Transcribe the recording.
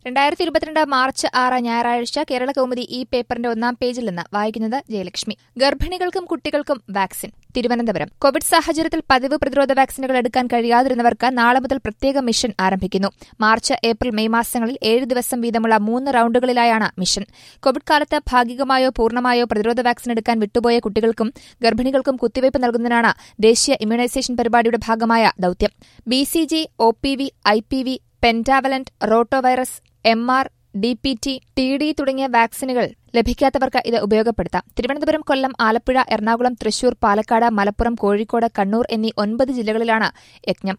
2022 March 6 ഞായറാഴ്ച കേരള കൗമുദി ഈ പേപ്പറിന്റെ ഒന്നാം പേജിൽ നിന്ന് വായിക്കുന്നത് ജയലക്ഷ്മി. ഗർഭിണികൾക്കും കുട്ടികൾക്കും വാക്സിൻ. തിരുവനന്തപുരം. കോവിഡ് സാഹചര്യത്തിൽ പതിവ് പ്രതിരോധ വാക്സിനുകൾ എടുക്കാൻ കഴിയാതിരുന്നവർക്ക് നാളെ മുതൽ പ്രത്യേക മിഷൻ ആരംഭിക്കുന്നു. മാർച്ച്, ഏപ്രിൽ, മെയ് മാസങ്ങളിൽ 7 ദിവസം വീതമുള്ള 3 റൌണ്ടുകളിലായാണ് മിഷൻ. കോവിഡ് കാലത്ത് ഭാഗികമായോ പൂർണ്ണമായോ പ്രതിരോധ വാക്സിൻ എടുക്കാൻ വിട്ടുപോയ കുട്ടികൾക്കും ഗർഭിണികൾക്കും കുത്തിവയ്പ് നൽകുന്നതിനാണ് ദേശീയ ഇമ്മ്യൂണൈസേഷൻ പരിപാടിയുടെ ഭാഗമായ ദൌത്യം. BCG, OPV, IPV, പെന്റാവലന്റ്, റോട്ടോവൈറസ്, MR, DPT, TD തുടങ്ങിയ വാക്സിനുകൾ ലഭിക്കാത്തവർക്ക് ഇത് ഉപയോഗപ്പെടുത്താം. തിരുവനന്തപുരം, കൊല്ലം, ആലപ്പുഴ, എറണാകുളം, തൃശൂർ, പാലക്കാട്, മലപ്പുറം, കോഴിക്കോട്, കണ്ണൂർ എന്നീ 9 ജില്ലകളിലാണ് യജ്ഞം.